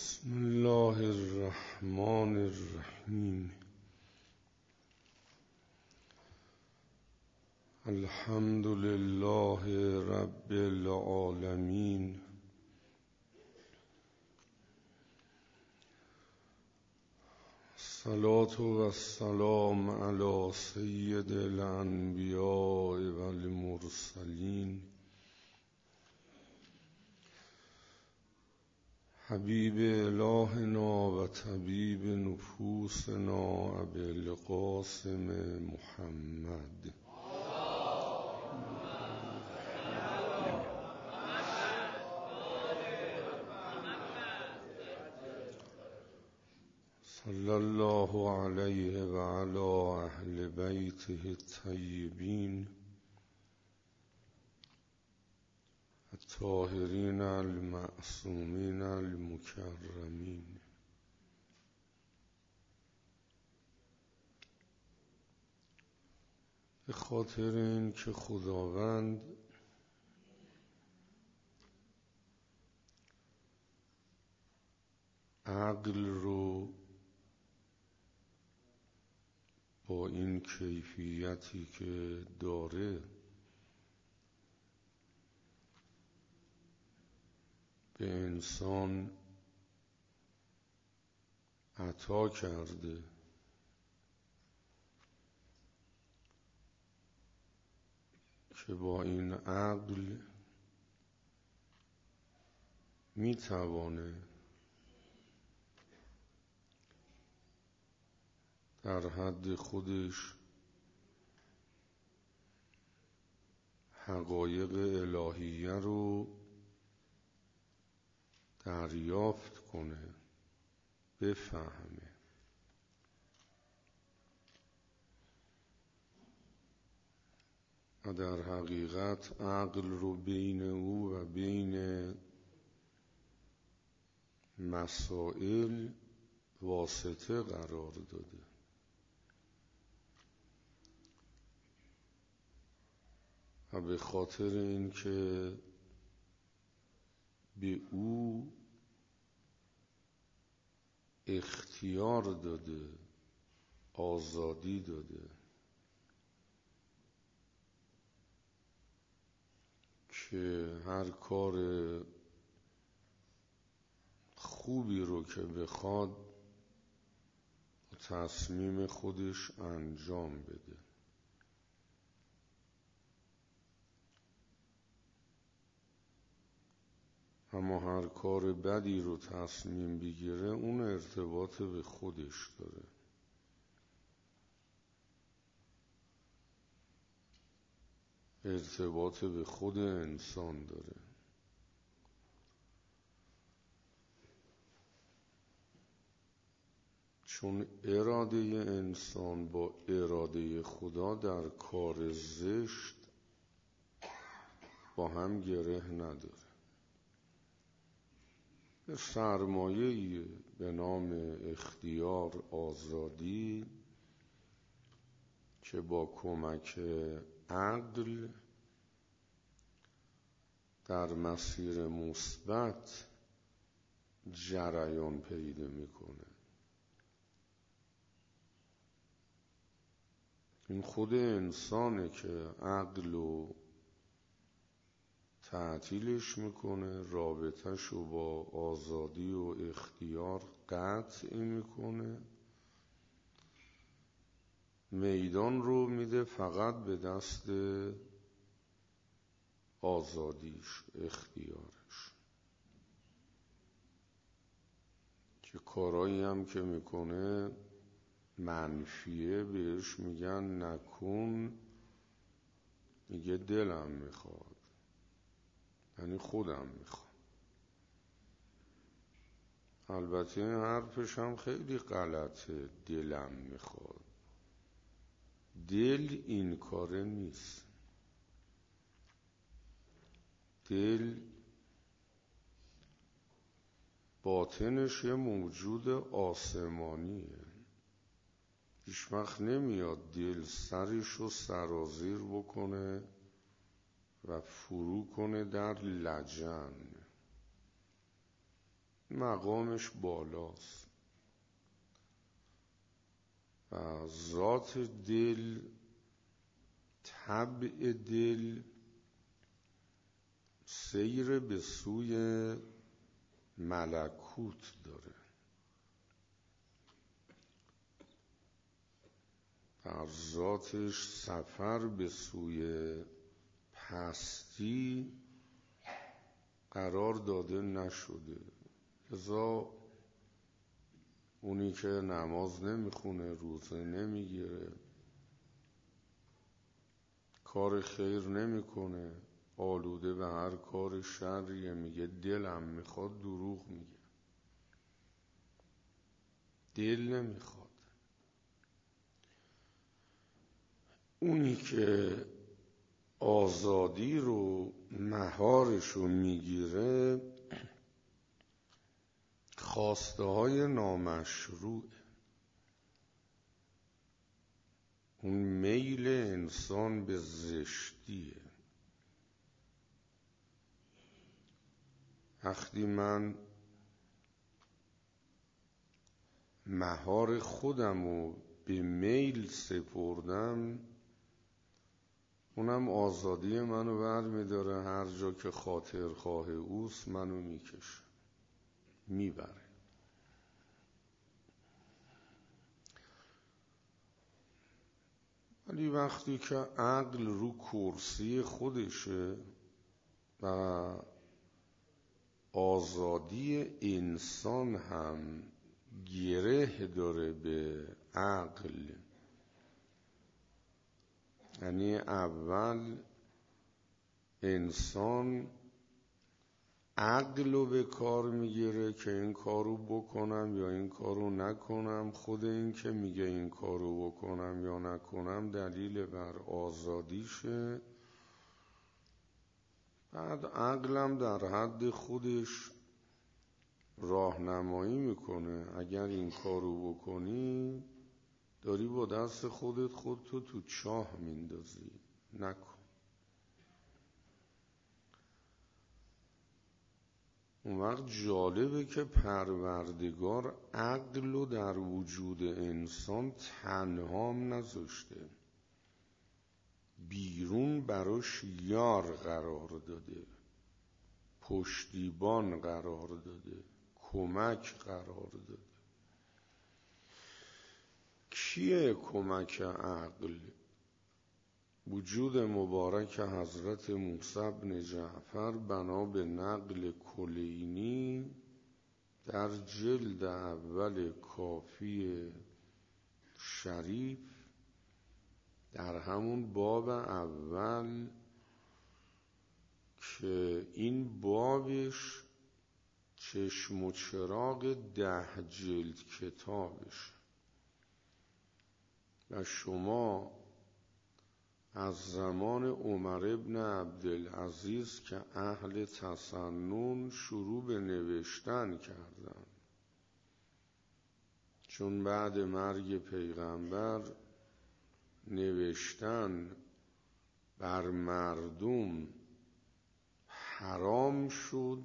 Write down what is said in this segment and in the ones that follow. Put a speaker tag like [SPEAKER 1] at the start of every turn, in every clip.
[SPEAKER 1] بسم الله الرحمن الرحیم. الحمد لله رب العالمین. الصلاة والسلام علی سید الانبیاء والمرسلین حبیب الهنا و طبیب نفوسنا ابی القاسم محمد. صلی الله علیه و علی اهل بیته الطیبین الطاهرین المعصومین المکرمین. به خاطر این که خداوند عقل رو با این کیفیتی که داره به انسان عطا کرده، که با این عقل میتوانه در حد خودش حقایق الهیه رو دریافت کنه، بفهمه. و در حقیقت عقل رو بین او و بین مسائل واسطه قرار داده. و به خاطر این که به او اختیار داده، آزادی داده که هر کار خوبی رو که بخواد با تصمیم خودش انجام بده. اما هر کار بدی رو تصمیم بگیره اون ارتباط به خودش داره. ارتباط به خود انسان داره. چون اراده انسان با اراده خدا در کار زشت با هم گره نداره. سرمایه‌ای به نام اختیار، آزادی، که با کمک عقل در مسیر مثبت جریان پیدا میکنه. این خود انسانه که عقل رو تعطیلش میکنه، رابطهش رو با آزادی و اختیار قطع میکنه، میدان رو میده فقط به دست آزادیش، اختیارش. که کارایی هم که میکنه منفیه بهش میگن نکن، میگه دلم میخواد، یعنی خودم میخوام. البته این حرفش هم خیلی غلطه، دلم میخواد. دل این کاره نیست. دل باطنش یه موجود آسمانیه. هیچ وقت نمیاد دل سرش رو سرازیر بکنه و فرو کنه در لجن. مقامش بالاست و ذات دل، طبع دل سیر به سوی ملکوت داره. در ذاتش سفر به سوی پستی قرار داده نشده. لذا اونی که نماز نمیخونه، روزه نمیگیره، کار خیر نمیکنه، آلوده به هر کار شریه، میگه دلم میخواد، دروغ میگه. دل نمیخواد. اونی که آزادی رو مهارش رو میگیره، خواسته های نامشروع، اون میل انسان به زشتیه. وقتی من مهار خودم رو به میل سپردم، اونم آزادی منو برمی‌داره، هر جا که خاطرخواه اوست منو میکشه، میبره. ولی وقتی که عقل رو کرسی خودشه و آزادی انسان هم گره داره به عقل، یعنی اول انسان عقل رو به کار میگیره که این کارو بکنم یا این کارو نکنم. خود این که میگه این کارو بکنم یا نکنم دلیل بر آزادیشه. بعد عقلم در حد خودش راهنمایی میکنه، اگر این کارو بکنی داری با دست خودت خودتو تو چاه میندازی، نکن. اون وقت جالبه که پروردگار عقل رو در وجود انسان تنهام نذاشته، بیرون براش یار قرار داده، پشتیبان قرار داده، کمک قرار داده. کیه کمک عقل؟ وجود مبارک حضرت موسی بن جعفر بنا به نقل کلینی در جلد اول کافی شریف، در همون باب اول که این بابش چشم و چراغ 10 جلد کتابش و شما از زمان عمر ابن عبدالعزیز که اهل تسنن شروع به نوشتن کردن، چون بعد مرگ پیغمبر نوشتن بر مردم حرام شد،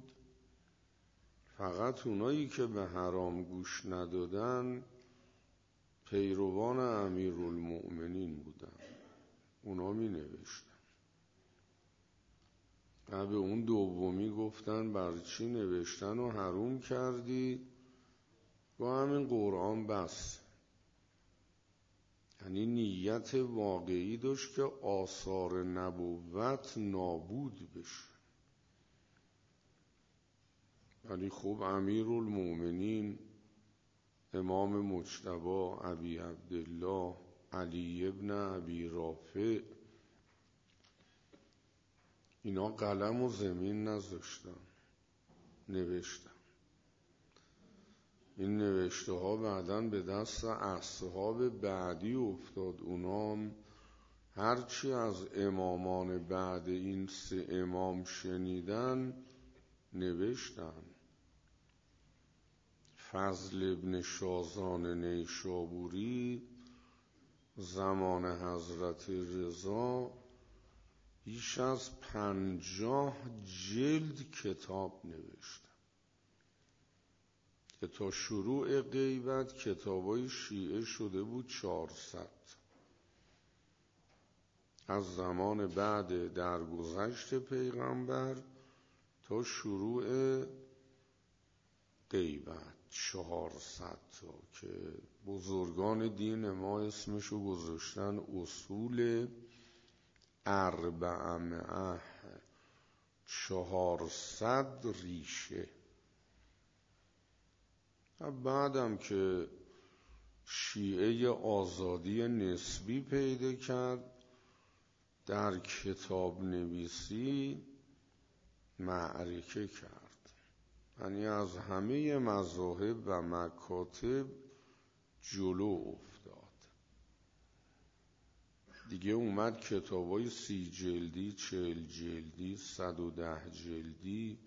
[SPEAKER 1] فقط اونایی که به حرام گوش ندادن پیروان امیرالمؤمنین بودن، اونا می نوشتن. و به اون دومی گفتن بر چی نوشتن و حروم کردی؟ با همین قرآن بس. یعنی نیت واقعی داشت که آثار نبوت نابود بشه. یعنی خب امیرالمؤمنین امام مجتبی ابی عبدالله علی ابن ابی رافع، اینا قلم و زمین نذاشتن، نوشتن. این نوشته ها بعداً به دست اصحاب بعدی افتاد. اونام هرچی از امامان بعد این 3 امام شنیدن نوشتن. فضل ابن شازان نیشابوری زمان حضرت رضا بیش از 50 جلد کتاب نوشت. که تا شروع غیبت کتابای شیعه شده بود 400. از زمان بعد درگذشت پیغمبر تا شروع غیبت 400 تا که بزرگان دین ما اسمشو گذاشتن اصول 400 400 ریشه. بعدم که شیعه آزادی نسبی پیدا کرد در کتاب نویسی معرکه کرد، یعنی از همه مذاهب و مکاتب جلو افتاد. دیگه اومد کتابای 30 جلدی، 40 جلدی، 110 جلدی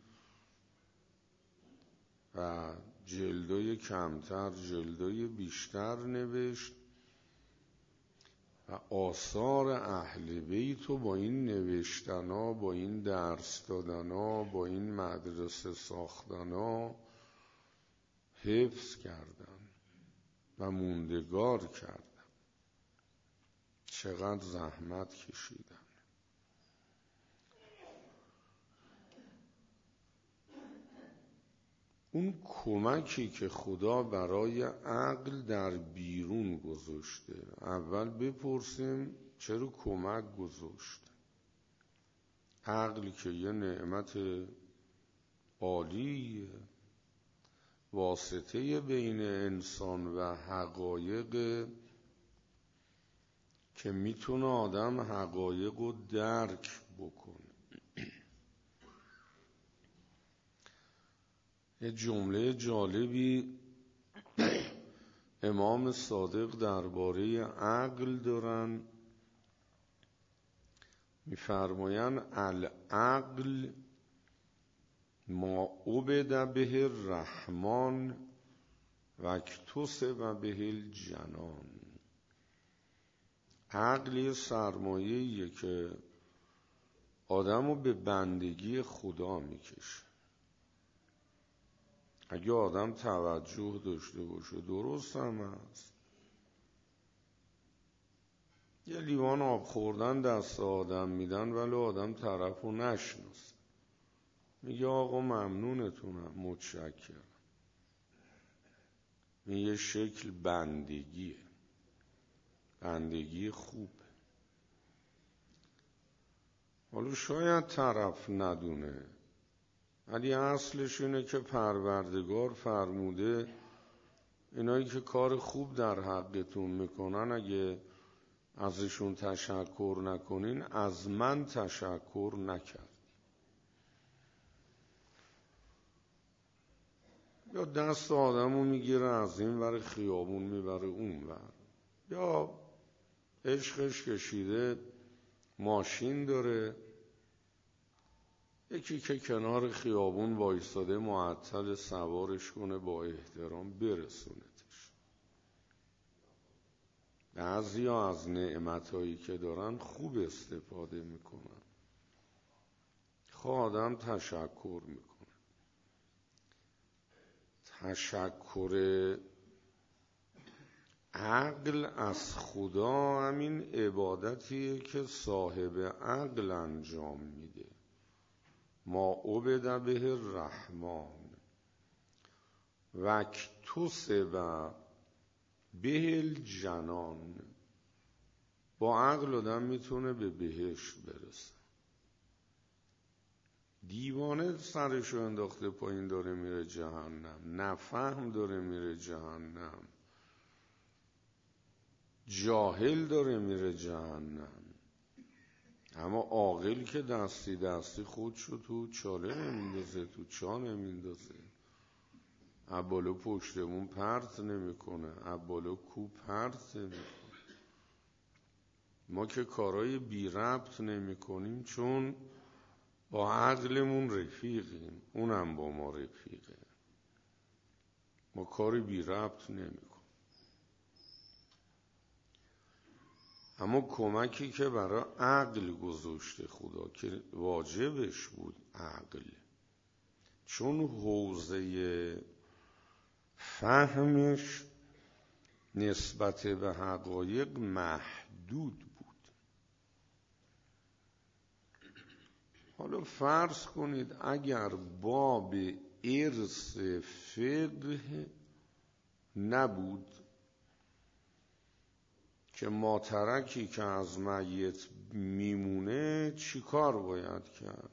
[SPEAKER 1] و جلدای کمتر، جلدای بیشتر نوشت و آثار اهل بیت رو با این نوشتنا، با این درس دادنا، با این مدرسه ساختنا حفظ کردن و موندگار کردن. چقدر زحمت کشیدن. اون کمکی که خدا برای عقل در بیرون گذاشته، اول بپرسیم چرا کمک گذاشت؟ عقل که یه نعمت عالیه، واسطه بین انسان و حقایق که میتونه آدم حقایق رو درک بکنه. یه جمله جالبی امام صادق درباره عقل دارن، میفرمایند العقل ما عبد به الرحمن و اکتسب به الجنان. عقل یه سرمایه‌ایه که آدمو به بندگی خدا میکشه. اگه آدم توجه داشته باشه درست هم هست. یه لیوان آب خوردن دست آدم میدن ولی آدم طرفو نشناسه، میگه آقا ممنونتونم، متشکرم. این یه شکل بندگیه، بندگی خوبه. حالا شاید طرف ندونه، ولی اصلش اینه که پروردگار فرموده اینایی که کار خوب در حقتون میکنن اگه ازشون تشکر نکنین از من تشکر نکرد. یا دست آدمو میگیره از این ور خیابون میبره اون ور، یا عشقش کشیده ماشین داره، یکی که کنار خیابون وایستاده معطل سوارش کنه با احترام برسونتش. بعضیا از نعمتایی که دارن خوب استفاده میکنن، آدم تشکر میکنه. تشکر عقل از خدا همین عبادتیه که صاحب عقل انجام میده. ما عبد به الرحمن و اکتسب به الجنان. با عقل آدم میتونه به بهشت برسه. دیوانه سرشو انداخته پایین داره میره جهنم، نفهم داره میره جهنم، جاهل داره میره جهنم. اما عاقل که دستی دستی خودشو تو چاله نمیندازه، تو چا نمیندازه، عبالو پشتمون پرت نمیکنه، عبالو کو پرت نمیکنه. ما که کارهای بی ربط نمی کنیم چون با عقلمون رفیقیم، اونم با ما رفیقه. ما کاری بی ربط نمی کنیم. اما کمکی که برای عقل گذاشته خدا که واجبش بود عقل، چون حوزه فهمش نسبت به حقایق محدود بود. حالا فرض کنید اگر باب ارث فقه نبود که ماترکی که از میت میمونه چی کار باید کرد؟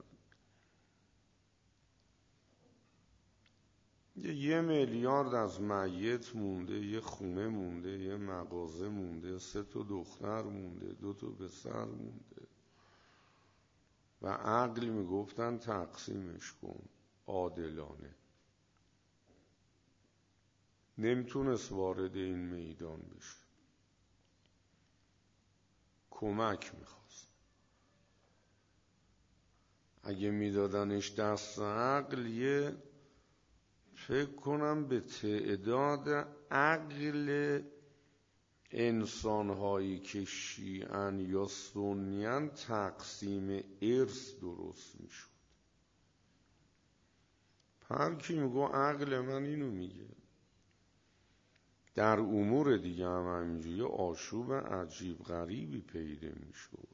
[SPEAKER 1] 1 میلیارد از میت مونده، 1 خونه مونده، 1 مغازه مونده، 3 تا دختر مونده، 2 تا پسر مونده و عقل میگفتن تقسیمش کن عادلانه. نمیتونست وارد این میدان بشه، کمک میخواست. اگه میدادنش دست عقل، فکر کنم به تعداد عقل انسانهایی که شیعن یا سنیان تقسیم ارث درست میشد. هر کی میگو عقل من اینو میگه. در امور دیگه هم همینجوری آشوب عجیب غریبی پیدا میشد.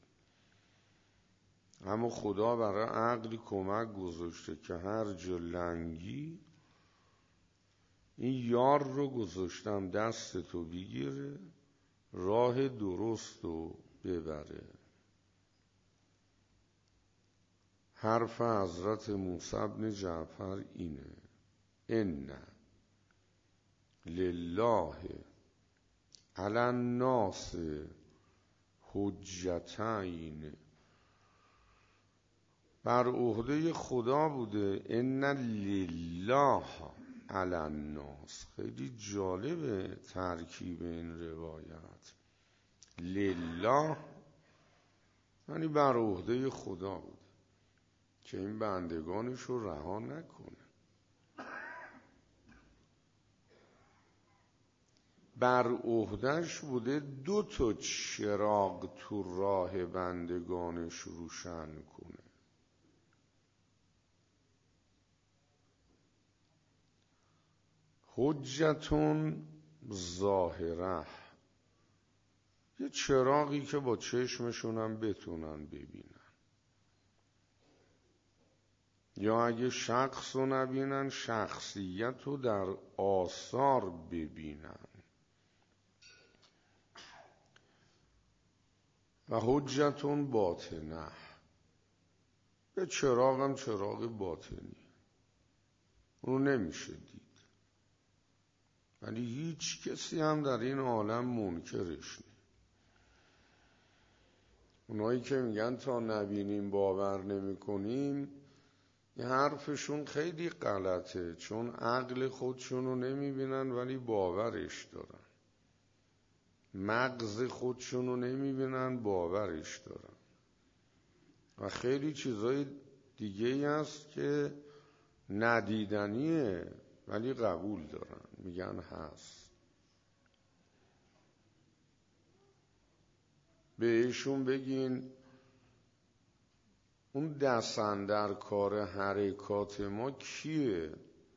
[SPEAKER 1] اما خدا برای عقلی کمک گذاشته که هر جا لنگی این یار رو گذاشتم دستتو بگیره، راه درست رو ببره. حرف حضرت موسی بن جعفر اینه: ان لله علی الناس حجتین. بر عهده خدا بوده ان لله علی الناس. خیلی جالبه ترکیب این روایت. لله یعنی بر عهده خدا بوده که این بندگانش رو رها نکنه. بر عهدهش بوده 2 تا چراغ تو راه بندگانش روشن کنه. حجتون ظاهره، یه چراغی که با چشمشون هم بتونن ببینن، یا اگه شخص رو نبینن شخصیت رو در آثار ببینن. و حجتون باطنه، یه چراغ هم چراغ باطنی، اونو نمیشه دید، ولی هیچ کسی هم در این عالم منکرش نیست. اونایی که میگن تا نبینیم باور نمی کنیم، یه حرفشون خیلی غلطه، چون عقل خودشونو نمیبینن ولی باورش دارن، مغز خودشونو نمیبینن باورش دارن، و خیلی چیزای دیگه ای هست که ندیدنیه ولی قبول دارن، میگن هست. بهشون بگین اون دست‌اندر کار حرکات ما کیه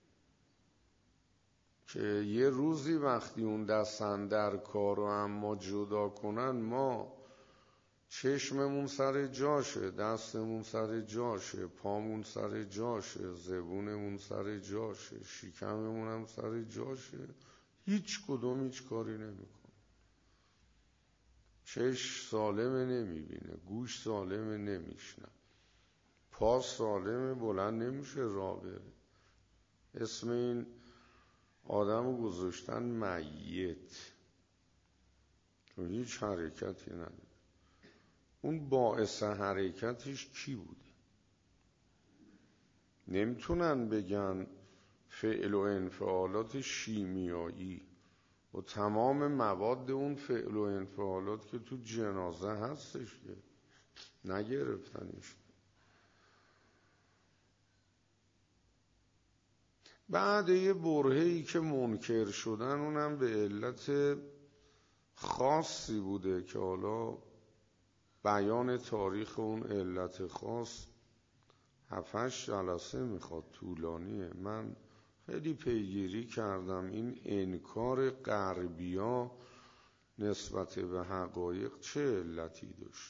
[SPEAKER 1] که یه روزی وقتی اون دست‌اندر کار رو هم ما جدا کنن، ما چشممون سر جاشه، دستمون سر جاشه، پامون سر جاشه، زبونمون سر جاشه، شکممون هم سر جاشه، هیچ کدوم هیچ کاری نمیکنه. چشم سالمه نمیبینه، گوش سالمه نمیشنه، پا سالمه بلند نمیشه راه بره. اسم این آدمو گذاشتن میت، چون هیچ حرکتی نداره. اون باعث حرکتش کی بوده؟ نمیتونن بگن فعل و انفعالات شیمیایی و تمام مواد اون فعل و انفعالات که تو جنازه هستش که نگرفتنش. بعد یه برهه‌ای که منکر شدن، اونم به علت خاصی بوده که حالا بیان تاریخ اون علت خاص 7-8 جلسه میخواد، طولانیه، من خیلی پیگیری کردم این انکار غربی‌ها نسبت به حقایق چه علتی داشت،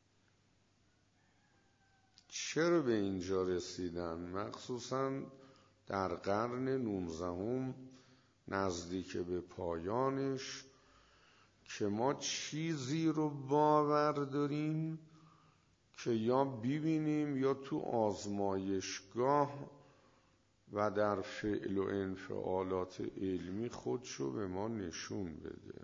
[SPEAKER 1] چرا به اینجا رسیدن، مخصوصا در قرن 19 نزدیک به پایانش، که ما چیزی رو باور داریم که یا ببینیم یا تو آزمایشگاه و در فعل و انفعالات علمی خودشو به ما نشون بده.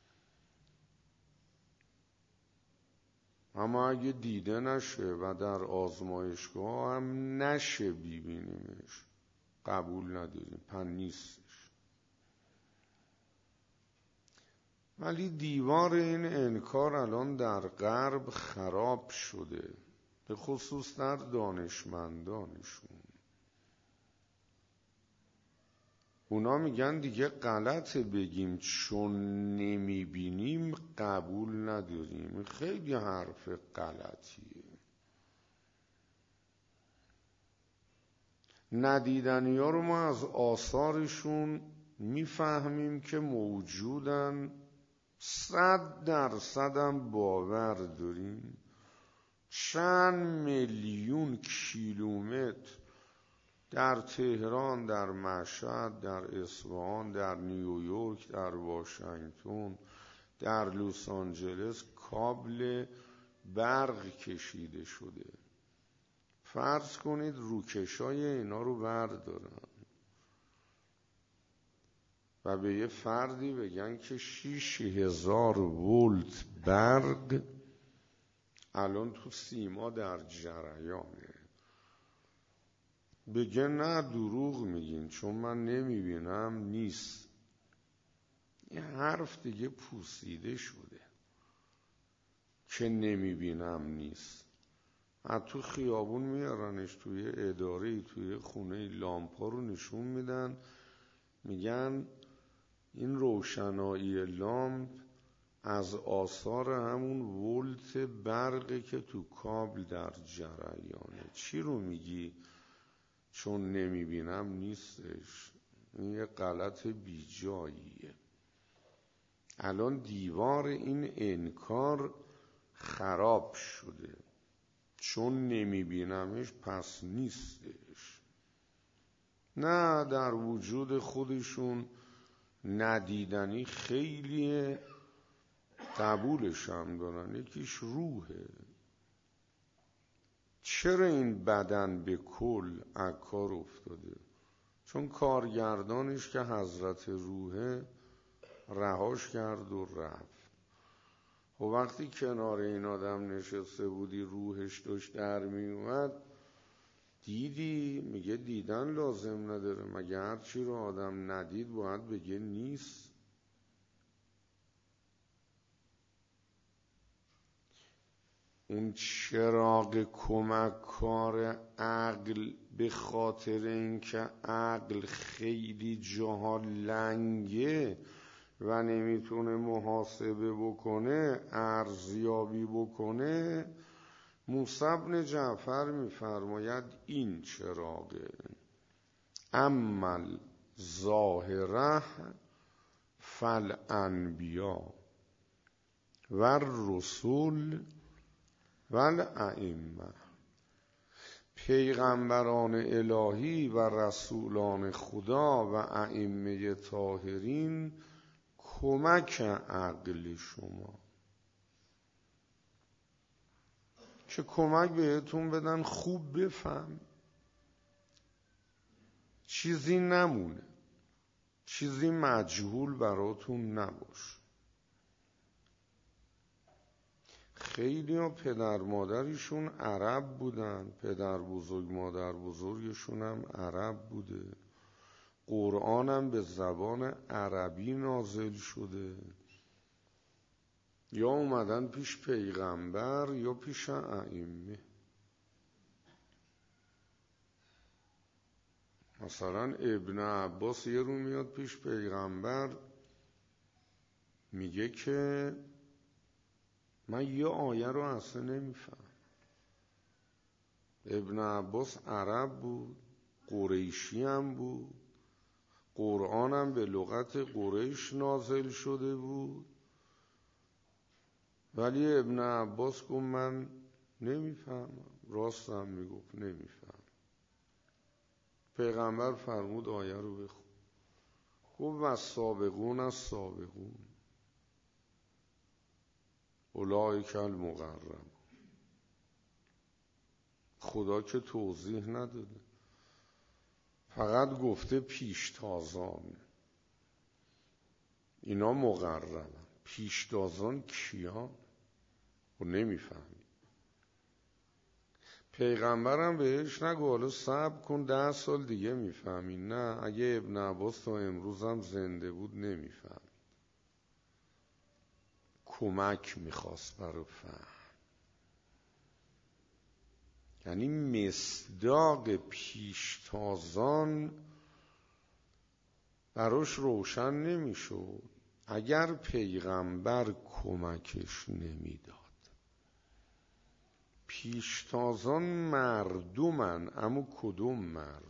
[SPEAKER 1] اما اگه دیده نشه و در آزمایشگاه هم نشه ببینیمش، قبول نداریم، پس نیستش. ولی دیوار این انکار الان در غرب خراب شده، به خصوص در دانشمندانشون. اونا میگن دیگه غلطه بگیم چون نمیبینیم قبول نداریم. خیلی حرف غلطیه. ندیدنی ها رو ما از آثارشون میفهمیم که موجودن، 100% هم باور داریم. چند میلیون کیلومتر در تهران، در مشهد، در اصفهان، در نیویورک، در واشنگتن، در لس آنجلس کابل برق کشیده شده. فرض کنید روکشای اینا رو بردارن و به یه فردی بگن که 6000 ولت برق الان تو سیما در جریانه. بگه نه دروغ میگین چون من نمیبینم نیست. این حرف دیگه پوسیده شده که نمیبینم نیست. از تو خیابون میارنش توی اداره، توی خونه، لامپا رو نشون میدن، میگن این روشنایی لامپ از آثار همون ولت برقی که تو کابل در جریانه. چی رو میگی چون نمیبینم نیستش؟ این یه غلط بیجاییه. الان دیوار این انکار خراب شده، چون نمیبینمش پس نیستش. نه، در وجود خودشون ندیدنی خیلی قبولش هم دارن. یکیش روحه. چرا این بدن به کل عکار افتاده؟ چون کارگردانش که حضرت روحه رهاش کرد و رفت. و وقتی کنار این آدم نشسته بودی روحش داشت در می اومد، دیدی؟ میگه دیدن لازم نداره. مگه هرچی رو آدم ندید باید بگه نیست؟ اون چراغ کمک کار عقل به خاطر اینکه عقل خیلی جاها لنگه و نمیتونه محاسبه بکنه، ارزیابی بکنه، موسی بن جعفر میفرماید این چراغه. عمل ظاهره فالانبیا و الرسول و الائمه. پیغمبران الهی و رسولان خدا و ائمه طاهرین کمک عقل شما، که کمک بهتون بدن خوب بفهم، چیزی نمونه، چیزی مجهول براتون نباشه. خیلی ها پدر مادرشون عرب بودن، پدر بزرگ مادر بزرگشون هم عرب بوده، قرآن هم به زبان عربی نازل شده، یا اومدن پیش پیغمبر یا پیش ائمه. مثلا ابن عباس یه رو میاد پیش پیغمبر میگه که من یه آیه رو اصلا نمیفهم. ابن عباس عرب بود، قریشی هم بود، قرآنم به لغت قریش نازل شده بود، ولی ابن عباس گفت من نمیفهمم. راستم میگفت نمیفهم. پیغمبر فرمود آیه رو بخون. گفت و سابقون از سابقون اولئک المقربون. خدا که توضیح نداده، فقط گفته پیشتازان اینا مقربن. پیشتازان کیان؟ و نمیفهمی. پیغمبرم بهش نگو حالا صبر کن 10 سال دیگه میفهمی. نه، اگه ابن عباس تا امروز هم زنده بود نمیفهم. کمک میخواست برای فهم. یعنی مصداق پیشتازان براش روشن نمیشد اگر پیغمبر کمکش نمیداد. پیشتازان مردمن، اما کدوم مردم؟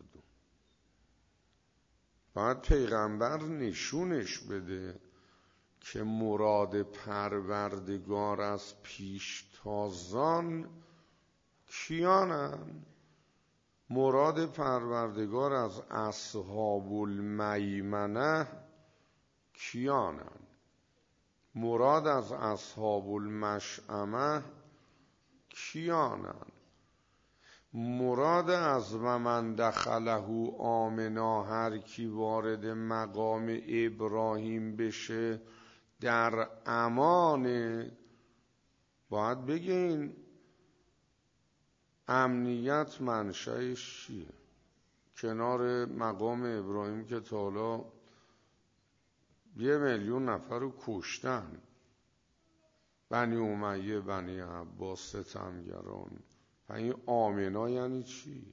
[SPEAKER 1] باید پیغمبر نشونش بده که مراد پروردگار از پیشتازان کیانن. مراد پروردگار از اصحاب المیمنه کیانن. مراد از اصحاب المشأمه کیانن. مراد از و من دخله آمنا، هر کی وارد مقام ابراهیم بشه در امان. باید بگین امنیت منشأش چیه؟ کنار مقام ابراهیم که تا حالا 1,000,000 نفر رو کشتن، بنی امیه، بنی عباس، ستمگران. این آمنا یعنی چی؟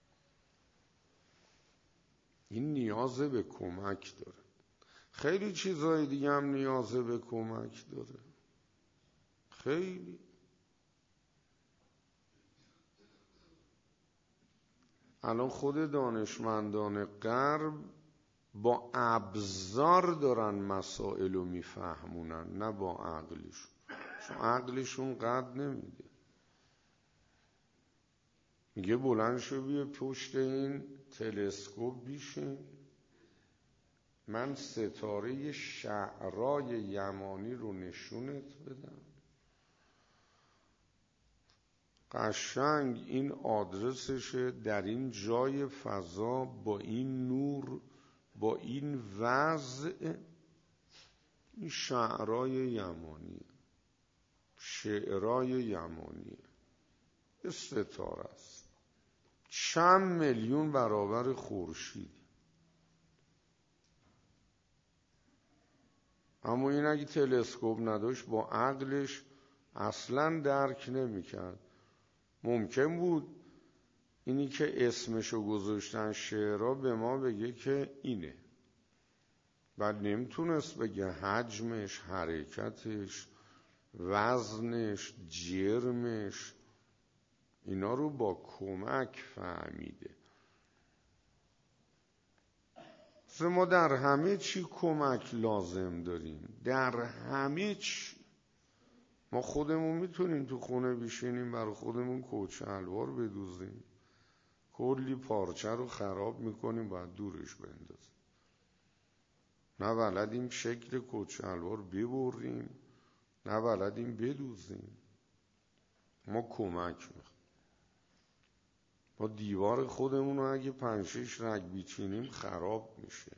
[SPEAKER 1] این نیاز به کمک داره. خیلی چیزای دیگه هم نیاز به کمک داره. خیلی. الان خود دانشمندان غرب با ابزار دارن مسائل رو میفهمونن، نه با عقلشون. چون عقلشون قد نمیده. میگه بلند شو بیا پشت این تلسکوپ بیشین، من ستاره شعرای یمانی رو نشونت بدم. قشنگ این آدرسشه، در این جای فضا، با این نور، با این وضع. این شعرای یمانی، شعرای یمانی، یه ستاره است چند میلیون برابر خورشید. اما این اگه تلسکوپ نداشت با عقلش اصلا درک نمی‌کرد. ممکن بود اینی که اسمشو گذاشتن شعرها به ما بگه که اینه، بعد نمیتونست بگه حجمش، حرکتش، وزنش، جرمش. اینا رو با کمک فهمیده. ما در همه چی کمک لازم داریم، در همه چی. ما خودمون میتونیم تو خونه بشینیم برای خودمون کوچه الوار بدوزیم، کلی پارچه رو خراب میکنیم باید دورش بندازیم. نه بلدیم شکل کوچه الوار ببریم، نه بلدیم بدوزیم. ما کمک میخوایم. ما دیوار خودمون رو اگه 5-6 رگ بیچینیم خراب میشه.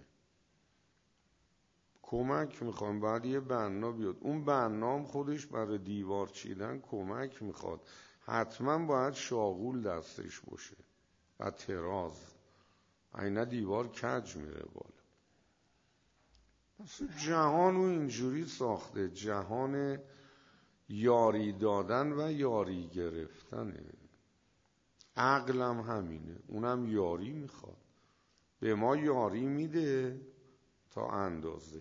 [SPEAKER 1] کمک میخوایم. باید یه بنا بیاد. اون بنا هم خودش برای دیوار چیدن کمک میخواد. حتما باید شاغول دستش باشه و تراز. اینا دیوار کج میره بالا. پس جهان رو اینجوری ساخته. جهان یاری دادن و یاری گرفتنه. عقلم همینه. اونم یاری میخواد. به ما یاری میده تا اندازه.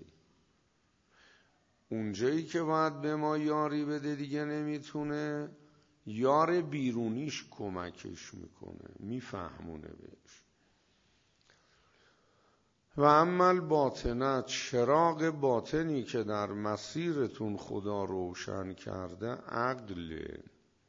[SPEAKER 1] اونجایی که باید به ما یاری بده دیگه نمیتونه. یار بیرونیش کمکش میکنه، میفهمونه بهش. و اما باطنه، چراغ باطنی که در مسیرتون خدا روشن کرده عقله.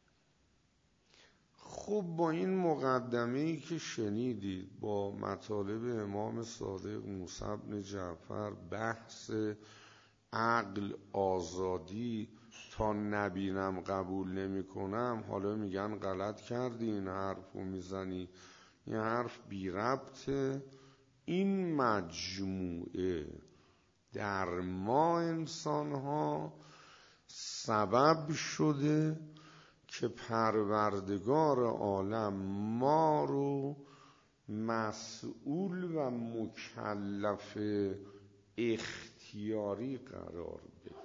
[SPEAKER 1] خب با این مقدمه‌ای که شنیدید، با مطالب امام صادق موسی بن جعفر، بحث عقل آزادی، تا نبینم قبول نمی کنم، حالا میگن غلط کردی این حرف رو میزنی، این حرف بی ربطه. این مجموعه در ما انسان ها سبب شده که پروردگار عالم ما رو مسئول و مکلف اختیاری قرار بده.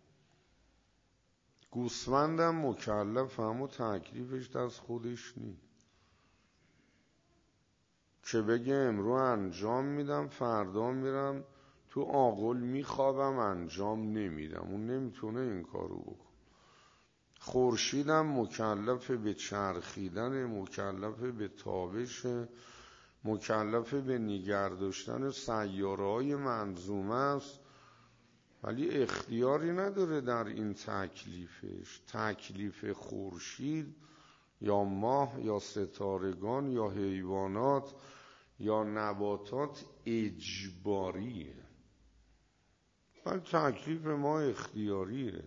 [SPEAKER 1] گوسفندم مکلف، اما تکلیفش دست خودش نیست که بگه امروز انجام میدم، فردا میرم تو آغل میخوابم انجام نمیدم. اون نمیتونه این کارو بکن. خورشیدم مکلف به چرخیدن، مکلف به تابش، مکلف به نگه داشتن سیاره‌های منظومه است، ولی اختیاری نداره در این تکلیفش. تکلیف خورشید یا ماه یا ستارگان یا حیوانات یا نباتات اجباریه، ولی تکلیف ما اختیاریه.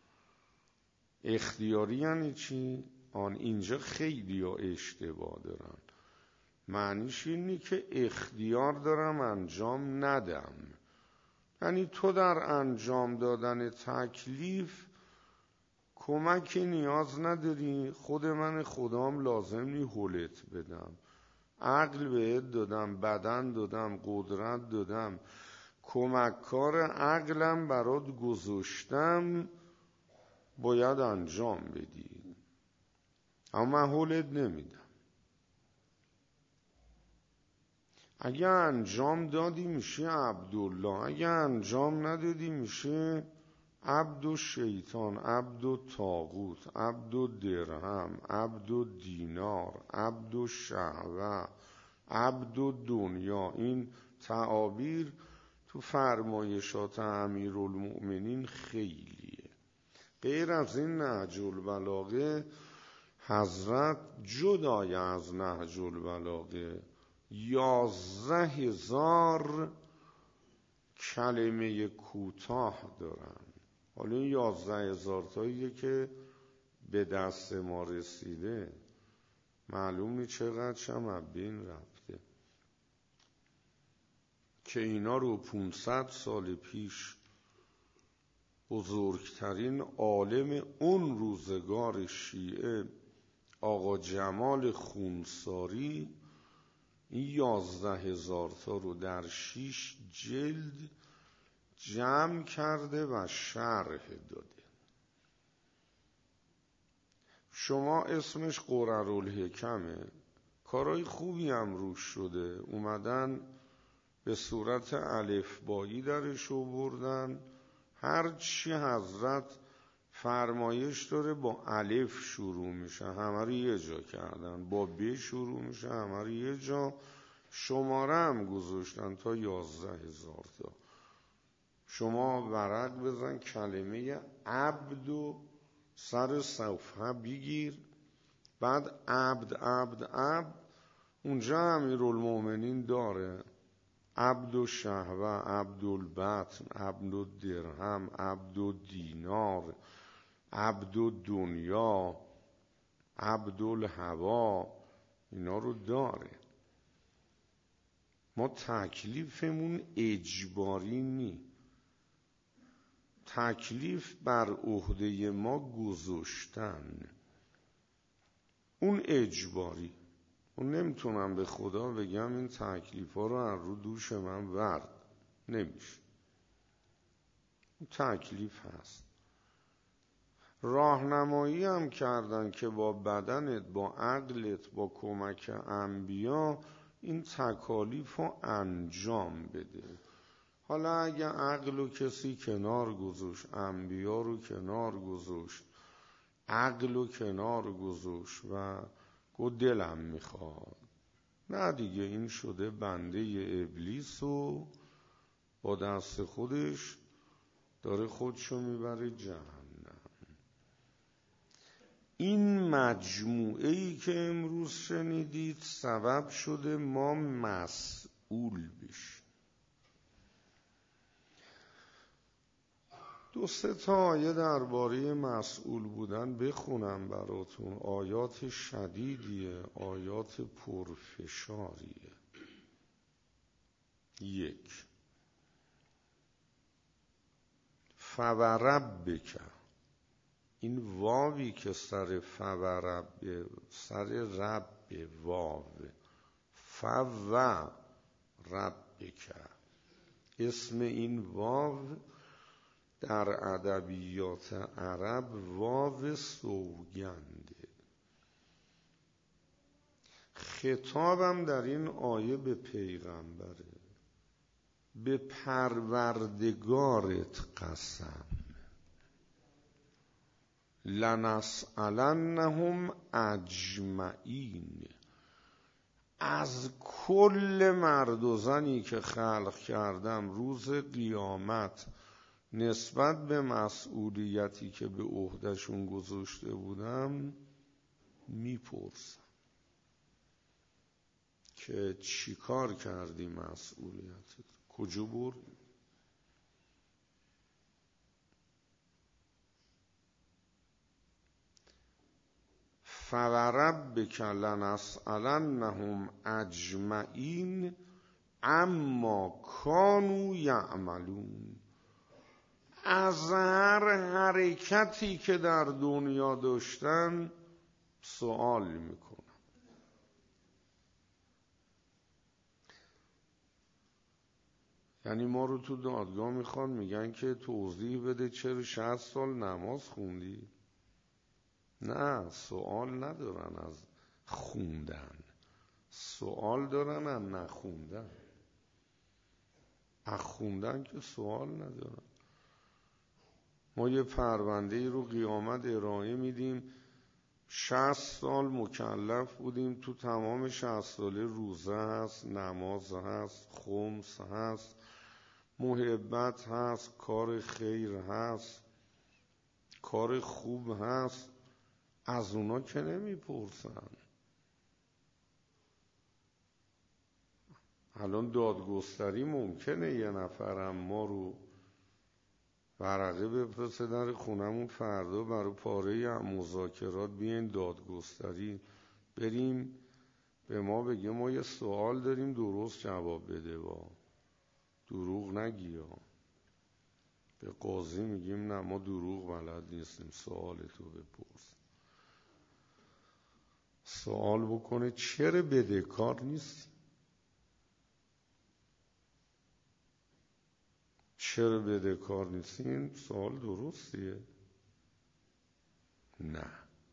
[SPEAKER 1] اختیاری یعنی چی؟ اینجا خیلی ها اشتباه دارن. معنیش اینی که اختیار دارم انجام ندم، یعنی تو در انجام دادن تکلیف کمکی نیاز نداری. خود من خدام لازم نی هولت بدم، عقل بهت دادم، بدن دادم، قدرت دادم، کمککار عقلم برات گذاشتم، باید انجام بدی، اما من هولت نمیدم. اگه انجام دادی میشه عبدالله، اگه انجام ندادی میشه عبد و شیطان، عبد و طاغوت، عبد و درهم، عبد و دینار، عبد و شهوه، عبد و دنیا. این تعابیر تو فرمایشات امیرالمؤمنین خیلیه. غیر از این نهج البلاغه حضرت جدای از نهج البلاغه 11,000 کلمه کوتاه دارن. حالا این 11,000 تاییه که به دست ما رسیده، معلوم نیست چقدر شم بین رفته، که اینا رو 500 سال پیش بزرگترین عالم اون روزگار شیعه آقا جمال خونساری این 11,000 تا رو در 6 جلد جمع کرده و شرح داده. شما اسمش قررالحکمه، کارهای خوبی هم روش شده، اومدن به صورت الفبایی درش آوردن. هر چی حضرت فرمایش داره با الف شروع میشه، همه رو یه جا کردن، با ب شروع میشه، همه رو یه جا، شماره هم گذاشتن تا 11,000 تا. شما ورق بزن کلمه عبد و سر صفحه بگیر، بعد عبد عبد عبد اونجا امیرالمؤمنین داره، عبد و شهوه، عبد البطن، عبد الدرهم، عبد الدینار، عبد الدنیا، عبد الهوا، اینا رو داره. ما تکلیفمون اجباری نی، تکلیف بر عهده ما گذاشتن، اون اجباری. اون نمیتونم به خدا بگم این تکلیف ها رو از رو دوش من ورد، نمیشه. اون تکلیف هست. راهنمایی هم کردن که با بدنت، با عقلت، با کمک انبیا این تکالیف رو انجام بده. حالا اگه عقل و کسی کنار گذاشت، انبیا رو کنار گذاشت، عقل و کنار گذاشت و گفت دلم میخواد، نه دیگه این شده بنده ابلیس و با دست خودش داره خودشو میبره جهنم. این مجموعه‌ای که امروز شنیدید سبب شده ما مسئول بشیم. 2-3 آیه درباره مسئول بودن بخونم براتون. آیات شدیدیه، آیات پرفشاریه. 1 فوربک، این واوی که سر فورب، سر رب واو، فوربک، اسم این واو در ادبیات عرب واو سوگنده. خطابم در این آیه به پیغمبره، به پروردگارت قسم، لنسألنهم اجمعین، از کل مرد و زنی که خلق کردم روز قیامت نسبت به مسئولیتی که به عهدهشون گذاشته بودم میپرسم که چی کار کردی، مسئولیتت کجا بردی. فوربک لنسألنهم اجمعین اما کانوا یعملون، از هر حرکتی که در دنیا داشتن سوال میکنم. یعنی ما رو تو دادگاه میخوان میگن که توضیح بده چرا 60 سال نماز خوندی؟ نه، سوال ندارن از خوندن، سوال دارن از نخوندن. از خوندن که سوال ندارن. ما یه پرونده ای رو قیامت ارائه میدیم، 60 سال مکلف بودیم، تو تمام 60 ساله روزه هست، نماز هست، خمس هست، محبت هست، کار خیر هست، کار خوب هست، از اونا که نمیپرسن. الان دادگستری ممکنه یه نفرم ما رو ورقه بفرسته در خونمون، فردا برای پاره مذاکرات بیاین دادگستری، بریم به ما بگه ما یه سوال داریم درست جواب بده، با دروغ نگی. به قاضی میگیم نه ما دروغ بلد نیستیم، سوال تو بپرس. سوال بکنه چرا بدهکار نیستی؟ چرا بدهکار نیستین؟ سوال درستیه؟ نه.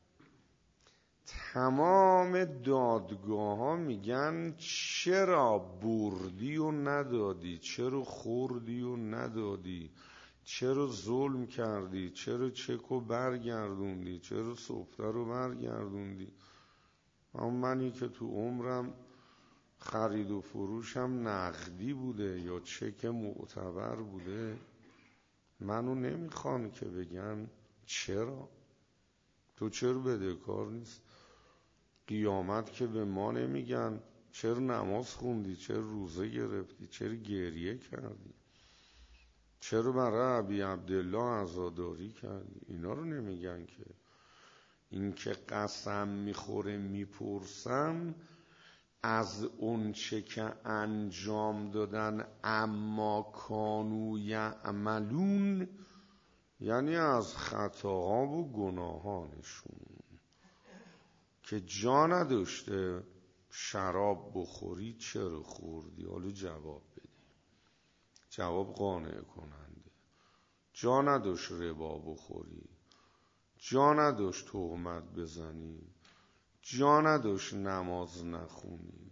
[SPEAKER 1] تمام دادگاه ها میگن چرا بردی و ندادی، چرا خوردی و ندادی، چرا ظلم کردی، چرا چکو برگردوندی، چرا سفته رو برگردوندی. اما منی که تو عمرم خرید و فروشم نقدی بوده یا چک معتبر بوده، منو نمیخوان که بگن چرا تو چرا بدهکار نیست. قیامت که به ما نمیگن چرا نماز خوندی، چرا روزه گرفتی، چرا گریه کردی، چرا برای ابی عبدالله عزاداری کردی. اینا رو نمیگن که. این که قسم میخوره میپرسم از اون چه که انجام دادن، اما کانوا یعملون، یعنی از خطاها و گناهانشون که جا نداشته شراب بخوری چرا خوردی، حالا جواب بدی، جواب قانع کننده. جا نداشت ربا بخوری، جا نداشت تهمت بزنی، جا نداشت نماز نخونی.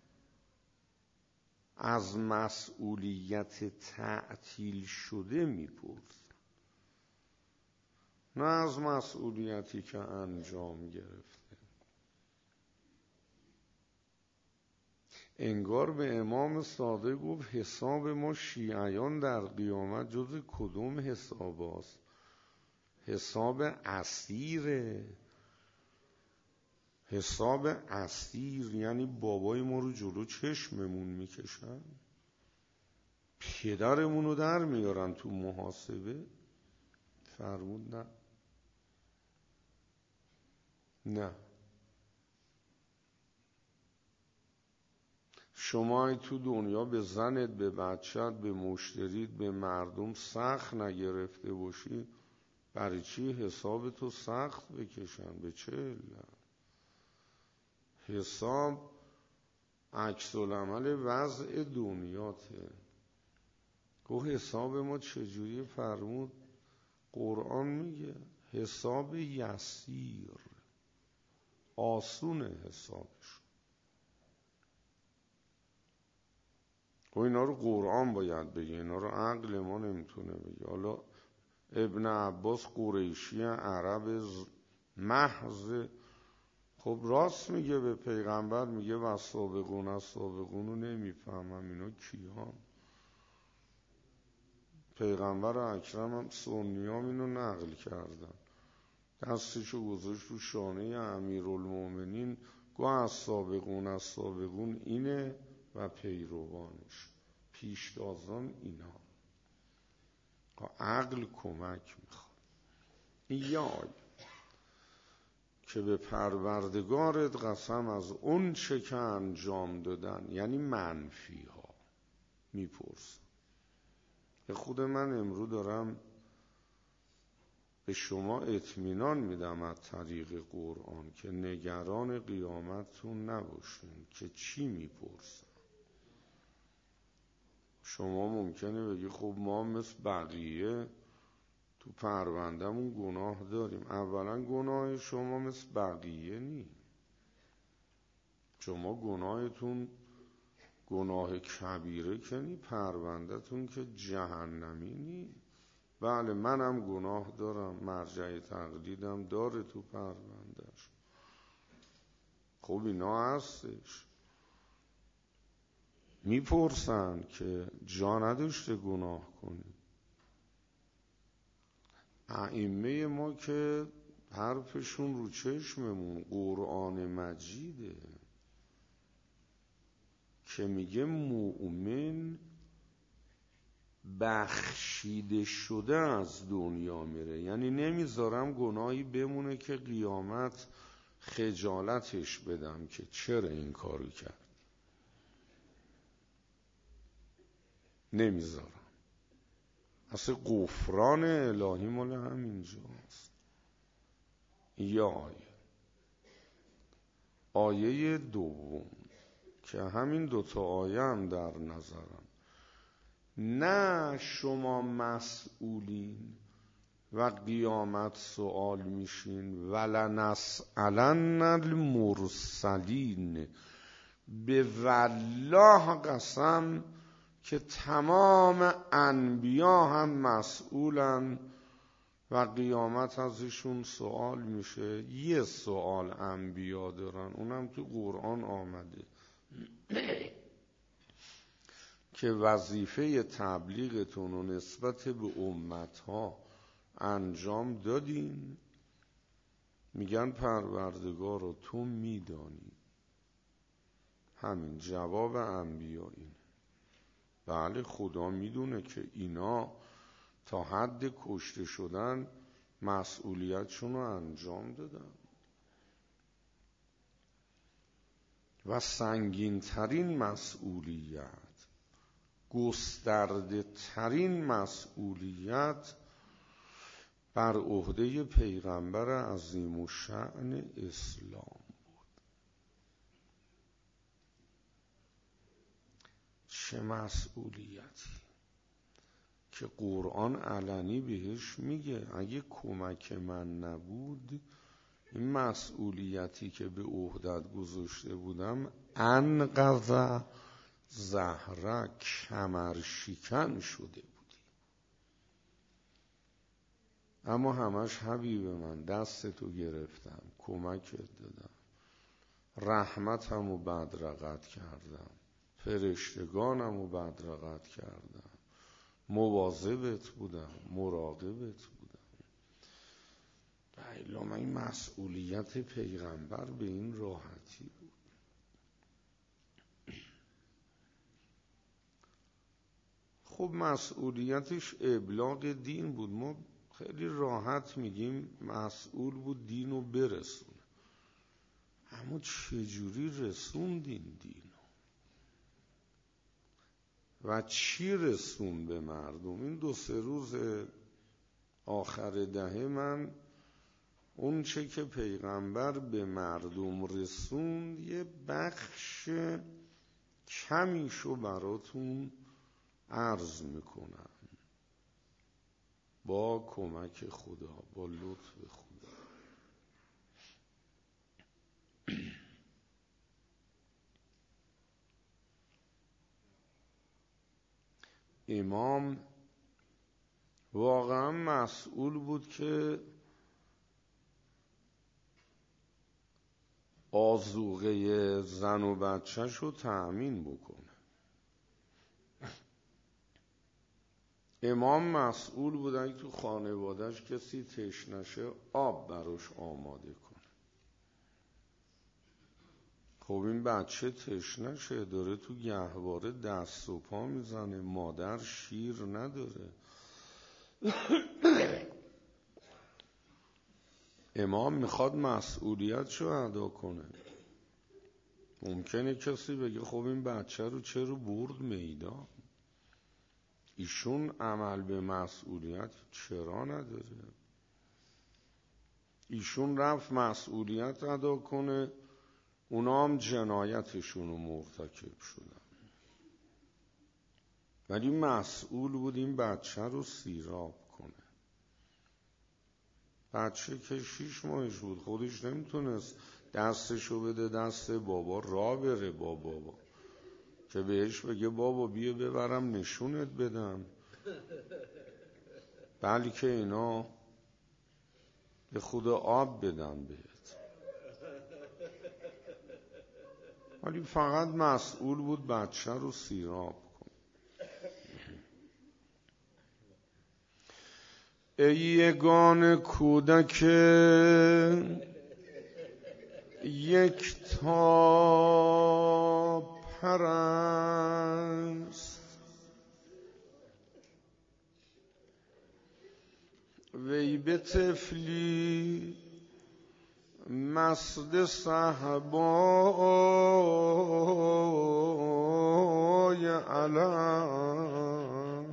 [SPEAKER 1] از مسئولیت تعطیل شده میپرس، نه از مسئولیتی که انجام گرفته. انگار به امام صادق گفت حساب ما شیعیان در قیامت جز کدوم حساب هست؟ حساب اسیره. حساب اسیر یعنی بابای ما رو جلو چشممون میکشن، پدرمون رو در میارن تو محاسبه. فرمود نه نه، شما تو دنیا به زنت، به بچت، به مشتریت، به مردم سخت نگرفته باشی، برای چی حساب تو سخت بکشن؟ به چه علت؟ حساب عکس العمل وضع دنیاته. گفت حساب ما چجوری؟ فرمود قرآن میگه حساب یسیر، آسونه حسابش. و اینا رو قرآن باید بگه، اینا رو عقل ما نمیتونه بگه. حالا ابن عباس قریشی عرب محض، خب راست میگه، به پیغمبر میگه و السابقون السابقون رو نمیفهمم اینا کیان. پیغمبر اکرم هم سنیام اینو نقل کردن، دستشو گذاشت رو شانه امیرالمومنین، گو السابقون السابقون اینه و پیروانش، پیشتازان اینا. عقل کمک میخواد. یا که به پروردگارت قسم از اون چه که انجام دادن، یعنی منفی ها میپرسن. خود من امروز دارم به شما اطمینان میدم از طریق قرآن که نگران قیامتتون نباشین که چی میپرسن. شما ممکنه بگی خب ما مثل بقیه تو پروندهمون گناه داریم. اولا گناه شما مثل بقیه نی. شما گناهتون گناه کبیره که نی، پروندهتون که جهنمی نی. بله منم گناه دارم، مرجع تقلیدم داره تو پروندهش. خب اینا هستش. میپرسن که جا نداشته گناه کنی. ائمه ما که حرفشون رو چشممون، قرآن مجیده که میگه مؤمن بخشیده شده از دنیا میره، یعنی نمیذارم گناهی بمونه که قیامت خجالتش بدم که چرا این کارو کرد. نمیذارم. اصلا غفران الهی مال همینجاست. یا آیه دوم که همین دوتا آیه هم در نظرم، نه شما مسئولین و قیامت سوال میشین، ولنسألن المرسلین، به والله قسم که تمام انبیا هم مسئولن و قیامت ازشون سوال میشه. یه سوال انبیا دارن، اونم تو قرآن آمده که وظیفه تبلیغتون و نسبت به امتها انجام دادین؟ میگن پروردگار رو تو میدانی. همین جواب انبیا اینه. بله خدا میدونه که اینا تا حد کشته شدن مسئولیتشون رو انجام دادن و سنگین ترین مسئولیت، گسترده ترین مسئولیت بر عهده پیغمبر عظیم الشأن اسلام بود. چه مسئولیتی که قرآن علنی بهش میگه اگه کمک من نبود این مسئولیتی که به عهدت گذاشته بودم انقضا زهره، کمر شکن شده بودی. اما همش حبیب من دستتو گرفتم، کمکت دادم، رحمتمو بدرقت کردم، فرشتگانم رو بدرقت کردم، مواظبت بودم، مراقبت بودم. بایلا من این مسئولیت پیغمبر به این راحتی بود. خب مسئولیتش ابلاغ دین بود. ما خیلی راحت میگیم مسئول بود دین رو برسونه، اما چجوری رسوندین دین و چی رسون به مردم؟ این 2-3 روز آخر دهه من اون چه که پیغمبر به مردم رسوند یه بخش کمیشو براتون عرض میکنم با کمک خدا، با لطف خدا. امام واقعا مسئول بود که آذوقه زن و بچه‌ش رو تأمین بکنه. امام مسئول بود اگه تو خانواده‌اش کسی تشنشه آب براش آماده کنه. خب این بچه تشنشه، داره تو گهواره دست و پا میزنه، مادر شیر نداره. امام میخواد مسئولیتشو ادا کنه. ممکنه کسی بگه خب این بچه رو چرا برد میدان؟ ایشون عمل به مسئولیت چرا نداره؟ ایشون رفت مسئولیت ادا کنه، اونا هم جنایتشون رو مرتکب شدن، ولی مسئول بود این بچه رو سیراب کنه. بچه که 6 ماهش بود، خودش نمیتونست دستشو بده دست بابا را بره با بابا که بهش بگه بابا بیا ببرم نشونت بدم، بلکه اینا به خود آب بدن بهت. ولی فقط مسئول بود بچه رو سیراب کن. ای یگان کودک یک تا پرست، وی به طفلی مست صهبای علم،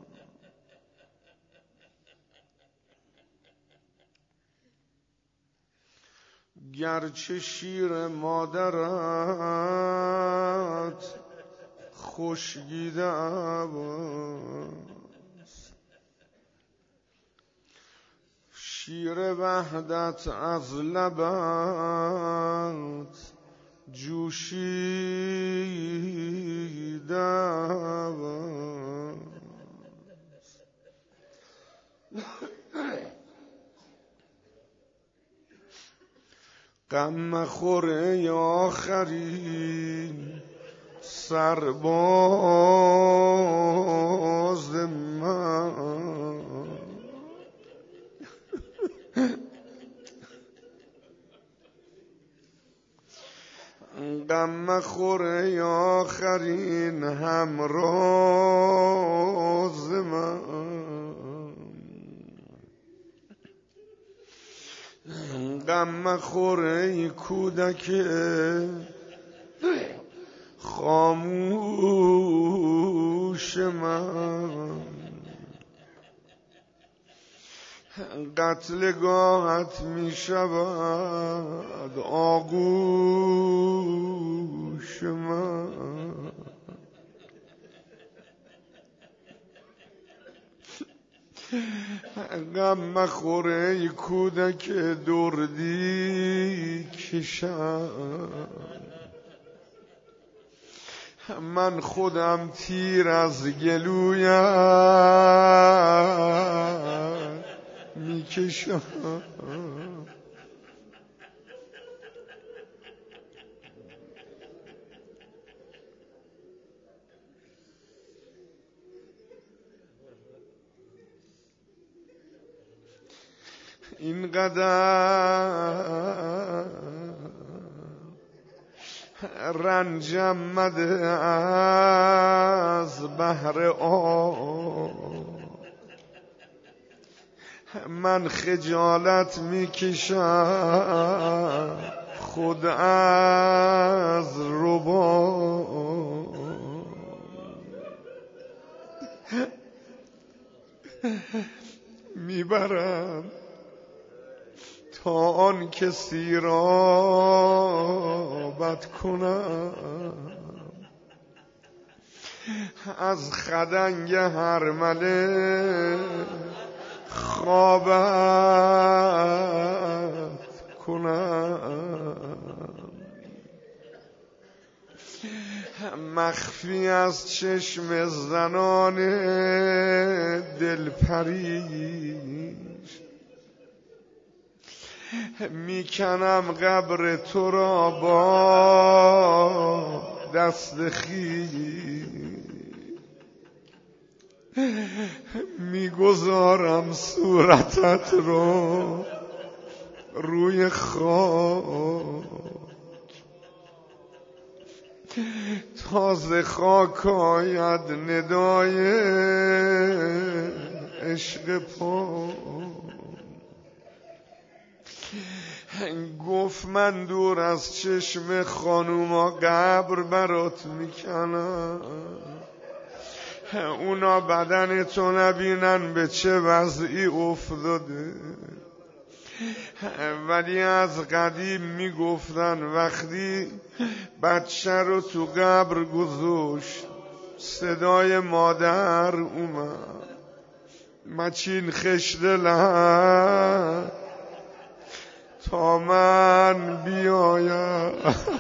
[SPEAKER 1] گرچه شیر مادرت خشکیده است، شیر وحدت از لبت جوشیده است. غم مخور ای آخرین سرباز من، غم مخور ای آخرین همراز من، غم مخور ای کودک خاموش من، قتلگاهت می شود آغوش من. غم مخور ای کودک دردی کشم، من خودم تیر از گلویم میکشم. اینقدر رنجم مده از بحر آب، من خجالت میکشم خود از رباب. میبرم تا آن کسی را بد کنم، از خدنگ هرمله خوابت کنم، مخفی از چشم زنان دلپریش میکنم قبر تو را با دست خویش، میگذارم صورتت رو روی خاک، تازه خاک آید ندای عشق پاک. گفت من دور از چشم خانوما قبر برات میکنم، اونا بدن تو نبینن به چه وضعی افتاده، ولی از قدیم میگفتن وقتی بچه رو تو قبر گذاشت صدای مادر اومد، مچین خشت لن تا من بیایم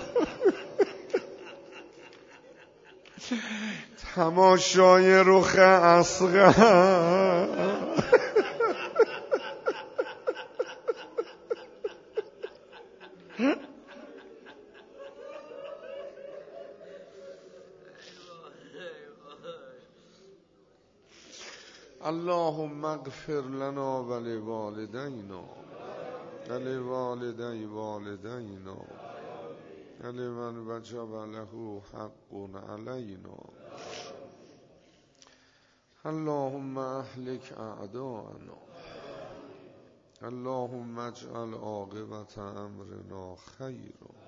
[SPEAKER 1] تماشای رخ اصغر. اللهم اغفر لنا ولوالدینا ولوالدی والدینا ولمن وجب له حق علینا. اللهم اهلک اعداءنا، اللهم اجعل عاقبت امرنا خیرا،